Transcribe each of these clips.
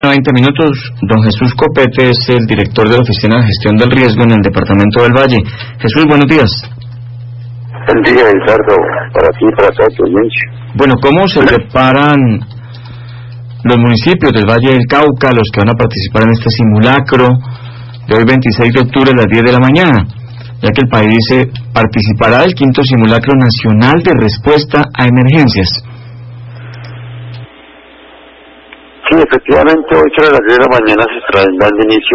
20 minutos. Don Jesús Copete es el director de la Oficina de Gestión del Riesgo en el Departamento del Valle. Jesús, buenos días. Buen día, Eduardo, para ti y para todos los niños. Bueno, ¿cómo se preparan los municipios del Valle del Cauca, los que van a participar en este simulacro de hoy 26 de octubre a las 10 de la mañana? Ya que el país participará del 5º simulacro nacional de respuesta a emergencias. Sí, efectivamente, hoy a las 10 de la mañana se estará dando inicio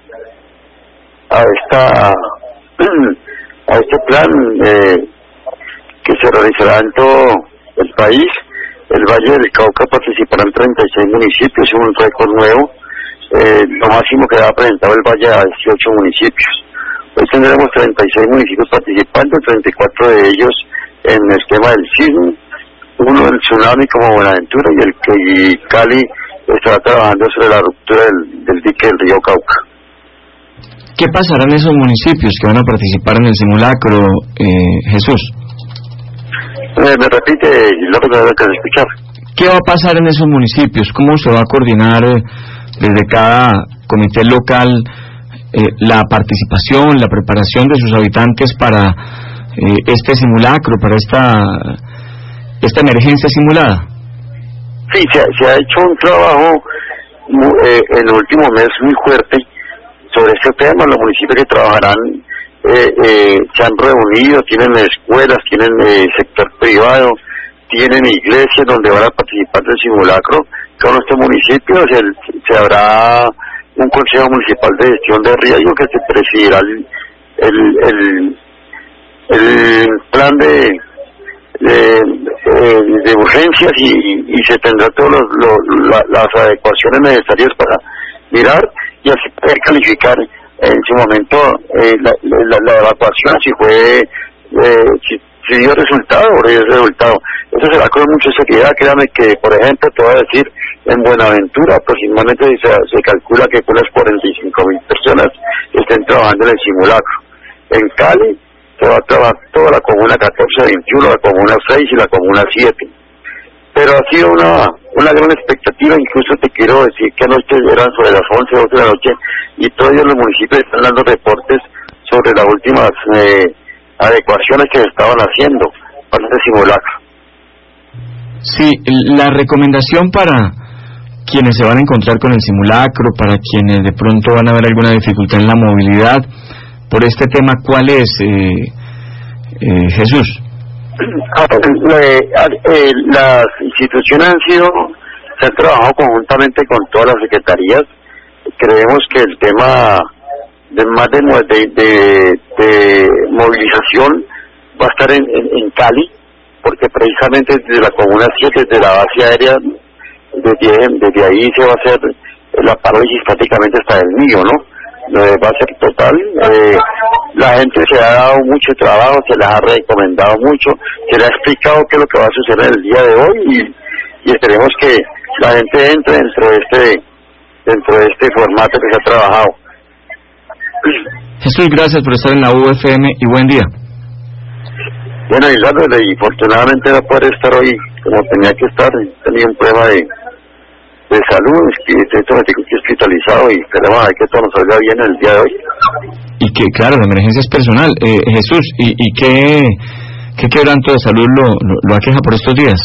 a este plan que se realizará en todo el país. El Valle del Cauca participará en 36 municipios, un récord nuevo. Lo máximo que ha presentado el Valle a 18 municipios. Hoy tendremos 36 municipios participando, 34 de ellos en el tema del sismo, uno del tsunami como Buenaventura y Cali estará trabajando sobre la ruptura del dique del río Cauca. ¿Qué pasará en esos municipios que van a participar en el simulacro, Jesús? Me repite lo que tengo que escuchar. ¿Qué va a pasar en esos municipios? ¿Cómo se va a coordinar desde cada comité local la participación, la preparación de sus habitantes para este simulacro, para esta emergencia simulada? Sí, se ha hecho un trabajo en el último mes muy fuerte sobre este tema. Los municipios que trabajarán se han reunido, tienen escuelas, tienen sector privado, tienen iglesias donde van a participar del simulacro. Con estos municipios se habrá un consejo municipal de gestión de riesgo que se presidirá el plan de urgencias y se tendrá todas las adecuaciones necesarias para mirar y así poder calificar en su momento la evacuación, si dio resultado o no dio resultado. Eso se va con mucha seriedad. Créame que, por ejemplo, te voy a decir, en Buenaventura aproximadamente se calcula que unas 45.000 personas estén trabajando en el simulacro. En Cali se va a trabajar toda la comuna 14-21, la comuna 6 y la comuna 7. Pero ha sido una gran expectativa. Incluso te quiero decir que anoche eran sobre las 11, 12 de la noche y todavía los municipios están dando reportes sobre las últimas adecuaciones que se estaban haciendo para este simulacro. Sí, la recomendación para quienes se van a encontrar con el simulacro, para quienes de pronto van a haber alguna dificultad en la movilidad por este tema, ¿cuál es, Jesús? Las instituciones se han trabajado conjuntamente con todas las secretarías. Creemos que el tema de movilización va a estar en Cali, porque precisamente desde la comuna 7, desde la base aérea, desde ahí se va a hacer la parálisis prácticamente hasta el Millo, ¿no? Va a ser total. La gente se ha dado mucho trabajo, se les ha recomendado mucho, se les ha explicado qué es lo que va a suceder el día de hoy y esperemos que la gente entre dentro de este formato que se ha trabajado. Jesús, gracias por estar en la UFM y buen día. Bueno, y afortunadamente no poder estar hoy como tenía que estar. Tenía un problema de salud, estoy hospitalizado y esperemos a que todo nos salga bien el día de hoy. Y que, claro, la emergencia es personal. Jesús, ¿y qué quebranto de salud lo aqueja por estos días?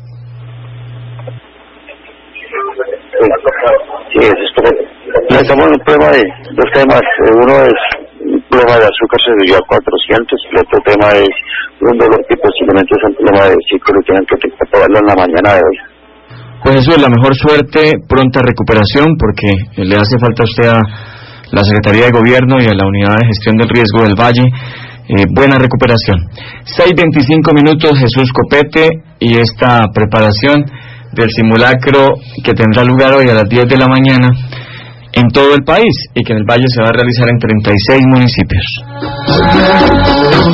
Sí, eso es correcto. Estamos en un problema de dos temas. Uno es un problema de azúcar, se subió a 400, y el otro tema es un dolor que posiblemente es un problema de ciclo y tienen que probarlo en la mañana de hoy. Pues eso es la mejor suerte, pronta recuperación, porque le hace falta a usted a la Secretaría de Gobierno y a la Unidad de Gestión del Riesgo del Valle. Buena recuperación. 6:25 minutos, Jesús Copete, y esta preparación del simulacro que tendrá lugar hoy a las 10 de la mañana en todo el país y que en el Valle se va a realizar en 36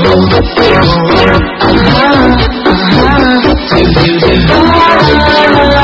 municipios.